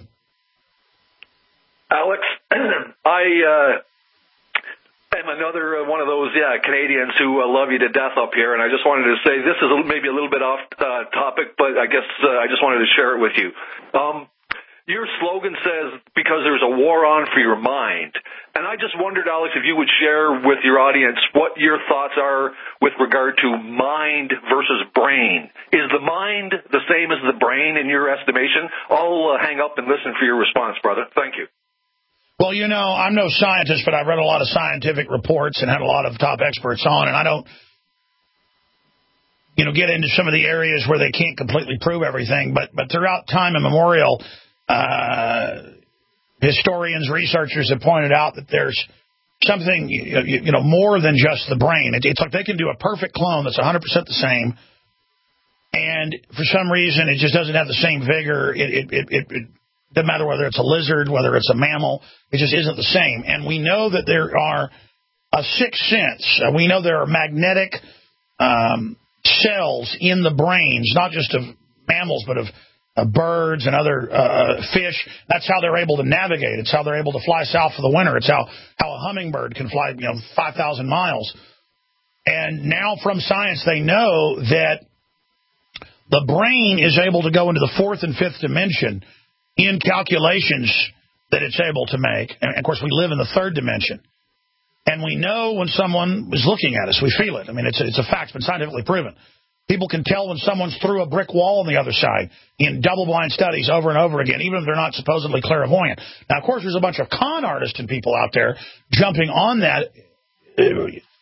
Alex, I... Uh I'm another uh, one of those, yeah, Canadians who uh, love you to death up here, and I just wanted to say this is a, maybe a little bit off uh, topic, but I guess uh, I just wanted to share it with you. Um, your slogan says, because there's a war on for your mind, and I just wondered, Alex, if you would share with your audience what your thoughts are with regard to mind versus brain. Is the mind the same as the brain in your estimation? I'll uh, hang up and listen for your response, brother. Thank you. Well, you know, I'm no scientist, but I've read a lot of scientific reports and had a lot of top experts on, and I don't, you know, get into some of the areas where they can't completely prove everything, but but throughout time immemorial, uh, historians, researchers have pointed out that there's something, you, you know, more than just the brain. It, it's like they can do a perfect clone that's one hundred percent the same, and for some reason it just doesn't have the same vigor. It it it, it, it doesn't matter whether it's a lizard, whether it's a mammal. It just isn't the same. And we know that there are a sixth sense. Uh, we know there are magnetic um, cells in the brains, not just of mammals, but of uh, birds and other uh, fish. That's how they're able to navigate. It's how they're able to fly south for the winter. It's how, how a hummingbird can fly, you know, five thousand miles. And now from science, they know that the brain is able to go into the fourth and fifth dimension in calculations that it's able to make. And, of course, we live in the third dimension. And we know when someone is looking at us. We feel it. I mean, it's a, it's a fact. It's been scientifically proven. People can tell when someone's through a brick wall on the other side in double-blind studies over and over again, even if they're not supposedly clairvoyant. Now, of course, there's a bunch of con artists and people out there jumping on that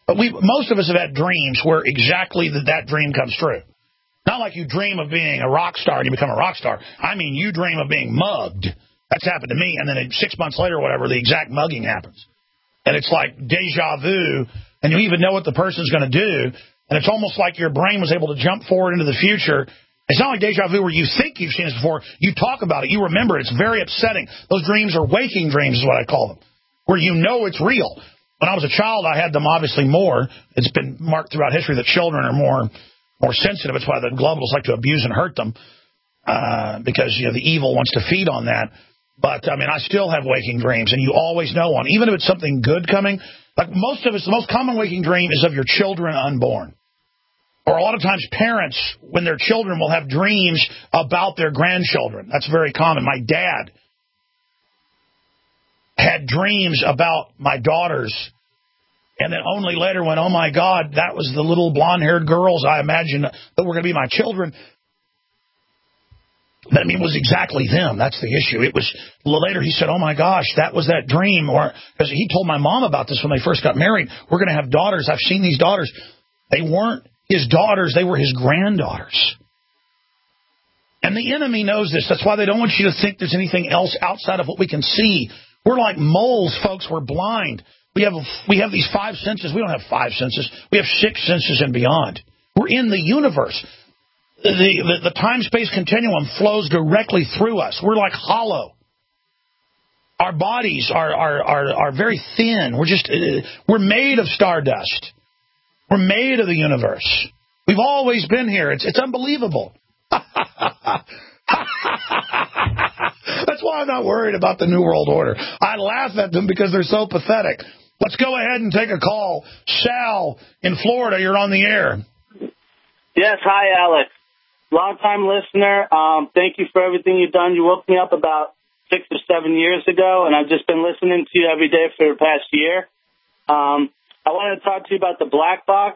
But we, most of us have had dreams where exactly that, that dream comes true. Not like you dream of being a rock star and you become a rock star. I mean, you dream of being mugged. That's happened to me. And then six months later or whatever, the exact mugging happens. And it's like deja vu, and you even know what the person's going to do. And it's almost like your brain was able to jump forward into the future. It's not like deja vu where you think you've seen this before. You talk about it. You remember it. It's very upsetting. Those dreams are waking dreams is what I call them, where you know it's real. When I was a child, I had them obviously more. It's been marked throughout history that children are more more sensitive. It's why the globalists like to abuse and hurt them, uh, because you know the evil wants to feed on that. But, I mean, I still have waking dreams, and you always know one. Even if it's something good coming, like most of us, the most common waking dream is of your children unborn. Or a lot of times parents, when their children, will have dreams about their grandchildren. That's very common. My dad had dreams about my daughters, and then only later went, oh, my God, that was the little blonde-haired girls I imagined that were going to be my children. That, I mean, it was exactly them. That's the issue. It was later he said, oh, my gosh, that was that dream. Or because he told my mom about this when they first got married. We're going to have daughters. I've seen these daughters. They weren't his daughters. They were his granddaughters. And the enemy knows this. That's why they don't want you to think there's anything else outside of what we can see. We're like moles, folks. We're blind. We have we have these five senses. We don't have five senses. We have six senses and beyond. We're in the universe. The, the, the time-space continuum flows directly through us. We're like hollow. Our bodies are are are, are very thin. We're just uh, we're made of stardust. We're made of the universe. We've always been here. It's it's unbelievable. That's why I'm not worried about the New World Order. I laugh at them because they're so pathetic. Let's go ahead and take a call. Sal in Florida, you're on the air. Yes, hi, Alex. Long-time listener. Um, thank you for everything you've done. You woke me up about six or seven years ago, and I've just been listening to you every day for the past year. Um, I wanted to talk to you about the black box.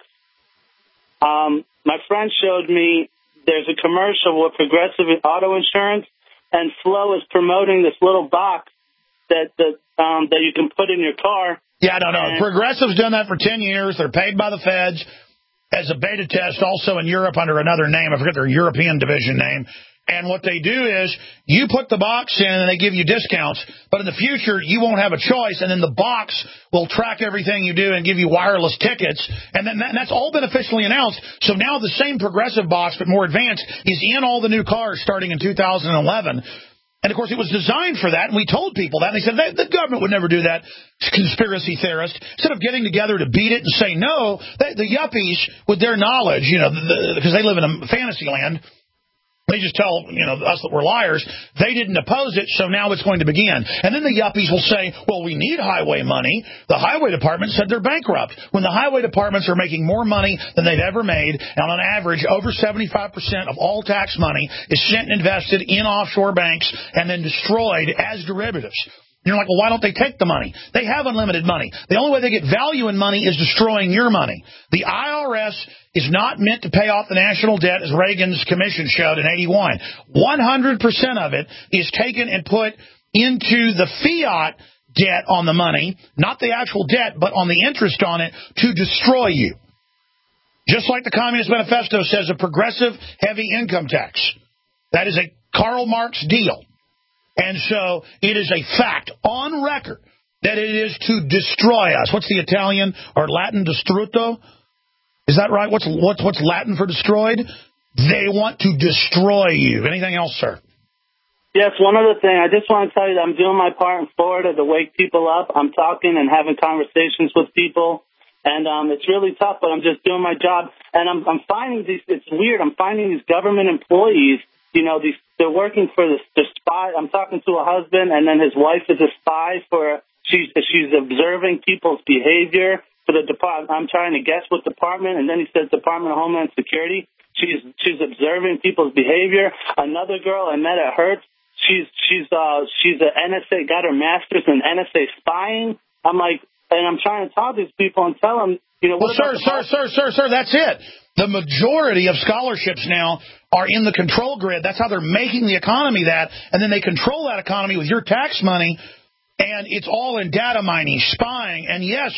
Um, my friend showed me there's a commercial with Progressive Auto Insurance, and Flo is promoting this little box that that um, that you can put in your car. Yeah, no, no. Progressive's done that for ten years. They're paid by the feds as a beta test, also in Europe under another name. I forget their European division name. And what they do is you put the box in and they give you discounts, but in the future you won't have a choice, and then the box will track everything you do and give you wireless tickets, and then that, and that's all been officially announced. So now the same Progressive box, but more advanced, is in all the new cars starting in two thousand eleven. And, of course, it was designed for that, and we told people that, and they said, the government would never do that, conspiracy theorist. Instead of getting together to beat it and say no, they, the yuppies, with their knowledge, you know, because the, they live in a fantasy land, they just tell, you know, us that we're liars. They didn't oppose it, so now it's going to begin. And then the yuppies will say, well, we need highway money. The highway department said they're bankrupt. When the highway departments are making more money than they've ever made, and on average, over seventy-five percent of all tax money is sent and invested in offshore banks and then destroyed as derivatives. And you're like, well, why don't they take the money? They have unlimited money. The only way they get value in money is destroying your money. The I R S is not meant to pay off the national debt, as Reagan's commission showed in eighty-one. one hundred percent of it is taken and put into the fiat debt on the money, not the actual debt, but on the interest on it, to destroy you. Just like the Communist Manifesto says, a progressive heavy income tax. That is a Karl Marx deal. And so it is a fact on record that it is to destroy us. What's the Italian or Latin distrutto? Is that right? What's what's what's Latin for destroyed? They want to destroy you. Anything else, sir? Yes, one other thing. I just want to tell you that I'm doing my part in Florida to wake people up. I'm talking and having conversations with people, and um, it's really tough, but I'm just doing my job. And I'm, I'm finding these, it's weird, I'm finding these government employees, you know, these, they're working for the, the spy. I'm talking to a husband, and then his wife is a spy for, she's, she's observing people's behavior for the department. I'm trying to guess what department, and then he says Department of Homeland Security. She's, she's observing people's behavior. Another girl I met at Hertz, she's, she's, uh, she's an N S A, got her master's in N S A spying. I'm like, and I'm trying to talk to these people and tell them, you know, well, sir, sir, sir, sir, sir, that's it. The majority of scholarships now are in the control grid. That's how they're making the economy that, and then they control that economy with your tax money, and it's all in data mining, spying. And yes,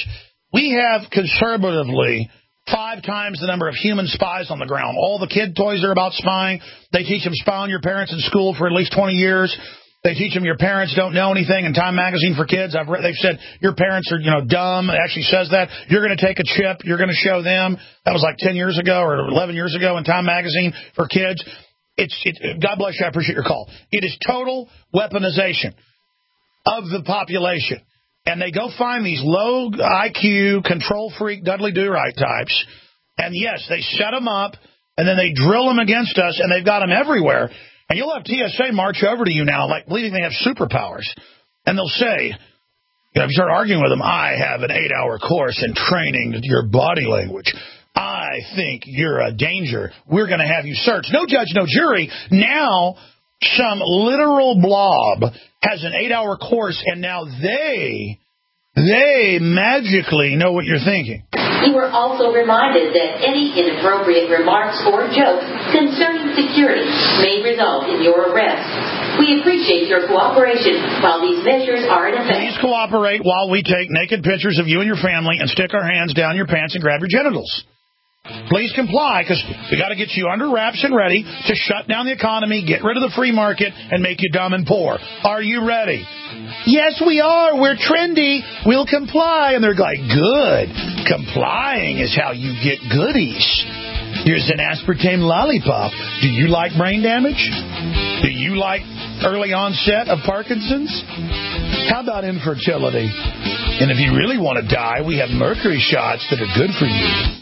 We have conservatively five times the number of human spies on the ground. All the kid toys are about spying. They teach them spy on your parents in school for at least twenty years. They teach them your parents don't know anything. In Time Magazine for Kids, I've read, they've said your parents are, you know, dumb. It actually says that. You're going to take a chip. You're going to show them. That was like ten years ago or eleven years ago in Time Magazine for Kids. It's it, God bless you. I appreciate your call. It is total weaponization of the population. And they go find these low I Q, control freak, Dudley Do-Right types. And, yes, they set them up, and then they drill them against us, and they've got them everywhere. And you'll have T S A march over to you now, like believing they have superpowers. And they'll say, you know, if you start arguing with them, I have an eight-hour course in training your body language. I think you're a danger. We're going to have you searched. No judge, no jury. Now some literal blob has an eight-hour course, and now they, they magically know what you're thinking. You were also reminded that any inappropriate remarks or jokes concerning security may result in your arrest. We appreciate your cooperation while these measures are in effect. Please cooperate while we take naked pictures of you and your family and stick our hands down your pants and grab your genitals. Please comply, because we got to get you under wraps and ready to shut down the economy, get rid of the free market, and make you dumb and poor. Are you ready? Yes, we are. We're trendy. We'll comply. And they're like, good. Complying is how you get goodies. Here's an aspartame lollipop. Do you like brain damage? Do you like early onset of Parkinson's? How about infertility? And if you really want to die, we have mercury shots that are good for you.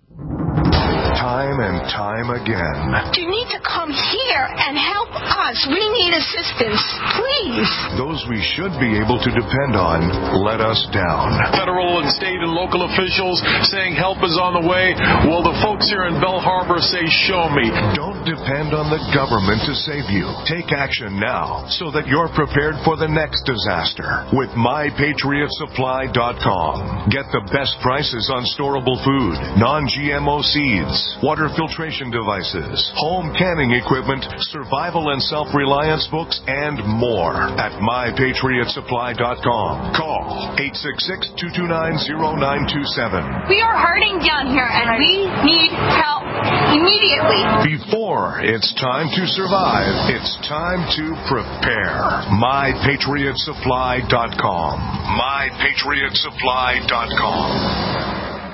Time and time again. You need to come here and help us. We need assistance, please. Those we should be able to depend on let us down. Federal and state and local officials saying help is on the way. Well, the folks here in Bell Harbor say, show me. Don't depend on the government to save you. Take action now so that you're prepared for the next disaster with my patriot supply dot com. Get the best prices on storable food, non G M O seeds, water filtration devices, home canning equipment, survival and self-reliance books, and more at my patriot supply dot com. Call eight six six, two two nine, zero nine two seven. We are hurting down here, and we need help immediately. Before it's time to survive, it's time to prepare. my patriot supply dot com. my patriot supply dot com.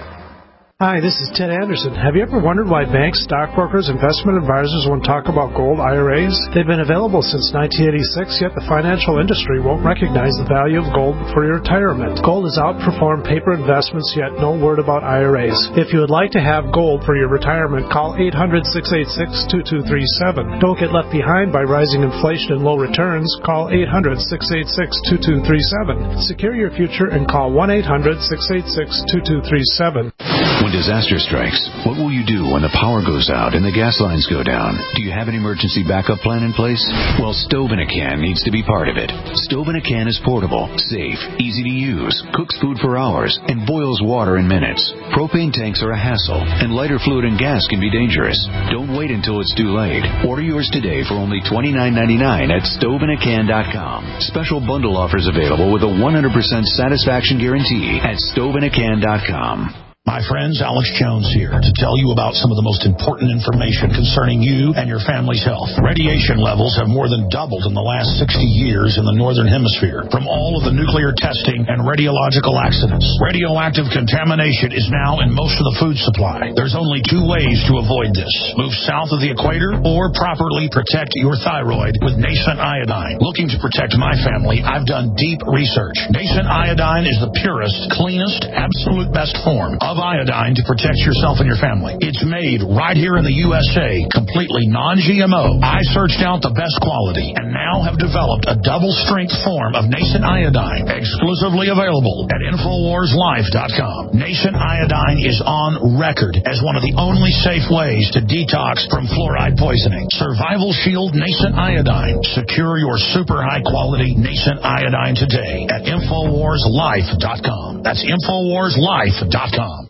Hi, this is Ted Anderson. Have you ever wondered why banks, stockbrokers, investment advisors won't talk about gold I R As? They've been available since nineteen eighty-six, yet the financial industry won't recognize the value of gold for your retirement. Gold has outperformed paper investments, yet no word about I R As. If you would like to have gold for your retirement, call eight hundred, six eight six, two two three seven. Don't get left behind by rising inflation and low returns. Call eight hundred, six eight six, two two three seven. Secure your future and call one eight hundred, six eight six, two two three seven. When disaster strikes, what will you do when the power goes out and the gas lines go down? Do you have an emergency backup plan in place? Well, Stove in a Can needs to be part of it. Stove in a Can is portable, safe, easy to use, cooks food for hours, and boils water in minutes. Propane tanks are a hassle, and lighter fluid and gas can be dangerous. Don't wait until it's too late. Order yours today for only twenty-nine ninety-nine at stove in a can dot com. Special bundle offers available with a one hundred percent satisfaction guarantee at stove in a can dot com. My friends, Alex Jones here to tell you about some of the most important information concerning you and your family's health. Radiation levels have more than doubled in the last sixty years in the Northern Hemisphere from all of the nuclear testing and radiological accidents. Radioactive contamination is now in most of the food supply. There's only two ways to avoid this. Move south of the equator or properly protect your thyroid with Nascent Iodine. Looking to protect my family, I've done deep research. Nascent Iodine is the purest, cleanest, absolute best form of iodine to protect yourself and your family. It's made right here in the U S A, completely non G M O. I searched out the best quality and now have developed a double-strength form of Nascent Iodine, exclusively available at infowars life dot com. Nascent Iodine is on record as one of the only safe ways to detox from fluoride poisoning. Survival Shield Nascent Iodine. Secure your super high-quality Nascent Iodine today at infowars life dot com. That's infowars life dot com.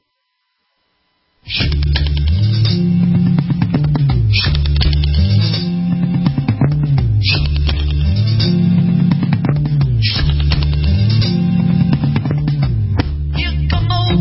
You come over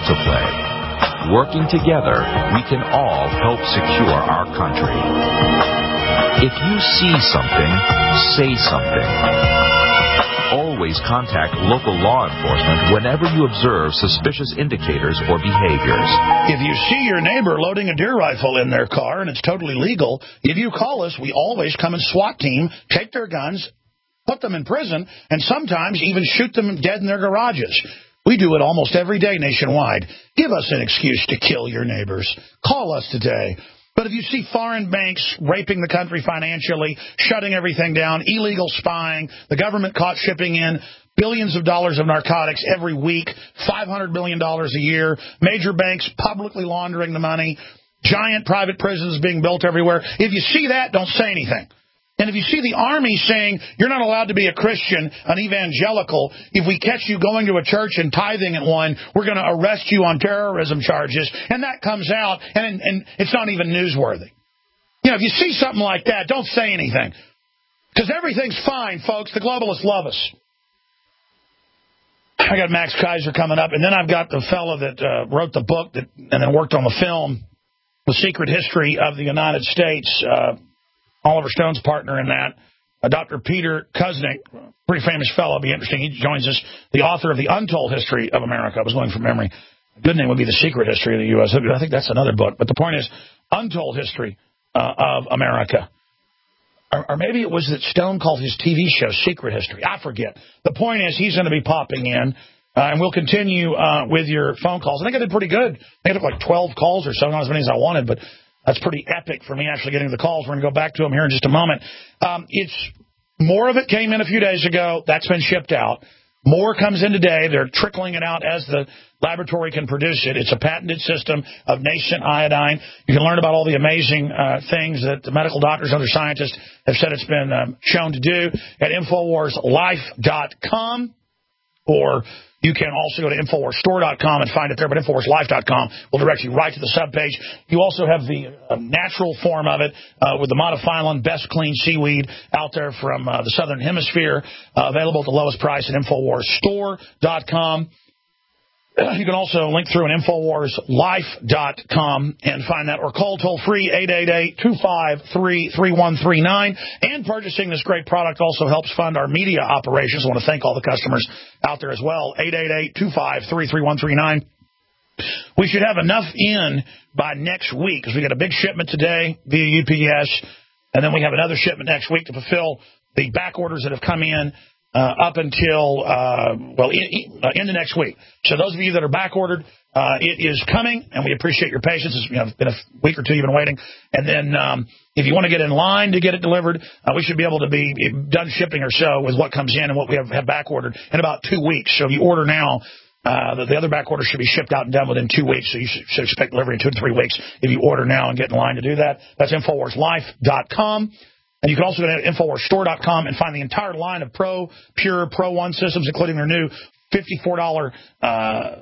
to play. Working together, we can all help secure our country. If you see something, say something. Always contact local law enforcement whenever you observe suspicious indicators or behaviors. If you see your neighbor loading a deer rifle in their car and it's totally legal, if you call us, we always come in SWAT team, take their guns, put them in prison, and sometimes even shoot them dead in their garages. We do it almost every day nationwide. Give us an excuse to kill your neighbors. Call us today. But if you see foreign banks raping the country financially, shutting everything down, illegal spying, the government caught shipping in billions of dollars of narcotics every week, five hundred million dollars a year, major banks publicly laundering the money, giant private prisons being built everywhere, if you see that, don't say anything. And if you see the Army saying you're not allowed to be a Christian, an evangelical, if we catch you going to a church and tithing at one, we're going to arrest you on terrorism charges, and that comes out, and, and it's not even newsworthy. You know, if you see something like that, don't say anything. Because everything's fine, folks. The globalists love us. I got Max Kaiser coming up, and then I've got the fellow that uh, wrote the book that, and then worked on the film, The Secret History of the United States, uh, Oliver Stone's partner in that, uh, Doctor Peter Kuznick, pretty famous fellow. It'll be interesting. He joins us, the author of The Untold History of America. I was going from memory. A good name would be The Secret History of the U S I think that's another book. But the point is, Untold History uh, of America. Or, or maybe it was that Stone called his T V show Secret History. I forget. The point is, he's going to be popping in, uh, and we'll continue uh, with your phone calls. I think I did pretty good. I think I took like twelve calls or so, not as many as I wanted, but that's pretty epic for me actually getting the calls. We're going to go back to them here in just a moment. Um, it's more of it came in a few days ago. That's been shipped out. More comes in today. They're trickling it out as the laboratory can produce it. It's a patented system of nascent iodine. You can learn about all the amazing uh, things that the medical doctors and other scientists have said it's been um, shown to do at Infowars Life dot com, or you can also go to Infowars Store dot com and find it there, but Infowars Life dot com will direct you right to the subpage. You also have the uh, natural form of it uh, with the monophyllin, best clean seaweed out there from uh, the Southern Hemisphere, uh, available at the lowest price at Infowars Store dot com. You can also link through an Infowars Life dot com and find that, or call toll-free eight eight eight, two five three, three one three nine. And purchasing this great product also helps fund our media operations. I want to thank all the customers out there as well. eight eight eight, two five three, three one three nine. We should have enough in by next week, because we got a big shipment today via U P S, and then we have another shipment next week to fulfill the back orders that have come in Uh, up until, uh, well, in, in, uh, into next week. So those of you that are back ordered, uh, it is coming, and we appreciate your patience. It's you know, been a week or two you've been waiting. And then um, if you want to get in line to get it delivered, uh, we should be able to be done shipping or so with what comes in and what we have, have back ordered in about two weeks. So if you order now, uh, the, the other back order should be shipped out and done within two weeks. So you should, should expect delivery in two to three weeks if you order now and get in line to do that. That's Infowars Life dot com. And you can also go to Infowars Store dot com and find the entire line of Pro Pure Pro One systems, including their new fifty-four dollars uh,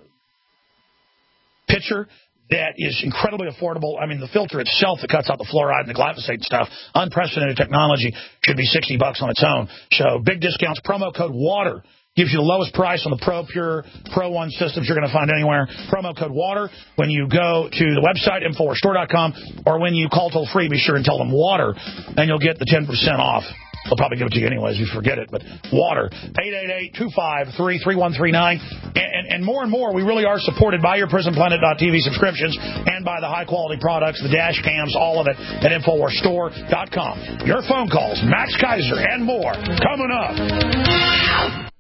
pitcher that is incredibly affordable. I mean, the filter itself that cuts out the fluoride and the glyphosate and stuff, unprecedented technology, should be sixty bucks on its own. So big discounts. Promo code WATER gives you the lowest price on the Pro Pure Pro One systems you're going to find anywhere. Promo code WATER when you go to the website, Infowars Store dot com, or when you call toll-free, be sure and tell them WATER, and you'll get the ten percent off. They'll probably give it to you anyways if you forget it, but WATER, eight eight eight, two five three, three one three nine. And, and, and more and more, we really are supported by your Prison Planet dot T V subscriptions and by the high-quality products, the dash cams, all of it at Infowars Store dot com. Your phone calls, Max Kaiser, and more coming up.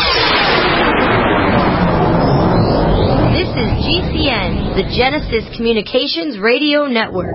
This is G C N, the Genesis Communications Radio Network.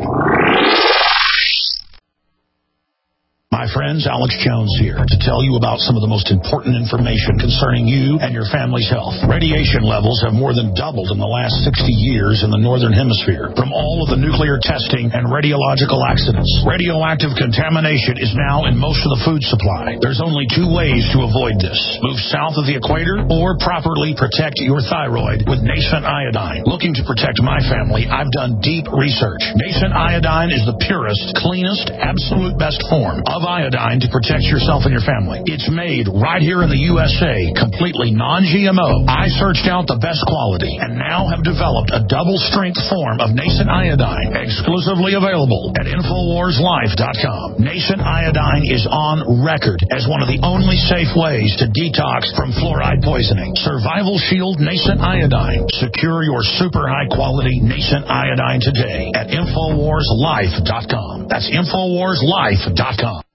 My friends, Alex Jones here to tell you about some of the most important information concerning you and your family's health. Radiation levels have more than doubled in the last sixty years in the Northern Hemisphere from all of the nuclear testing and radiological accidents. Radioactive contamination is now in most of the food supply. There's only two ways to avoid this. Move south of the equator or properly protect your thyroid with Nascent Iodine. Looking to protect my family, I've done deep research. Nascent Iodine is the purest, cleanest, absolute best form of of iodine to protect yourself and your family. It's made right here in the U S A, completely non-G M O. I searched out the best quality and now have developed a double-strength form of nascent iodine, exclusively available at Infowars Life dot com. Nascent iodine is on record as one of the only safe ways to detox from fluoride poisoning. Survival Shield Nascent Iodine. Secure your super high-quality nascent iodine today at Infowars Life dot com. That's Infowars Life dot com.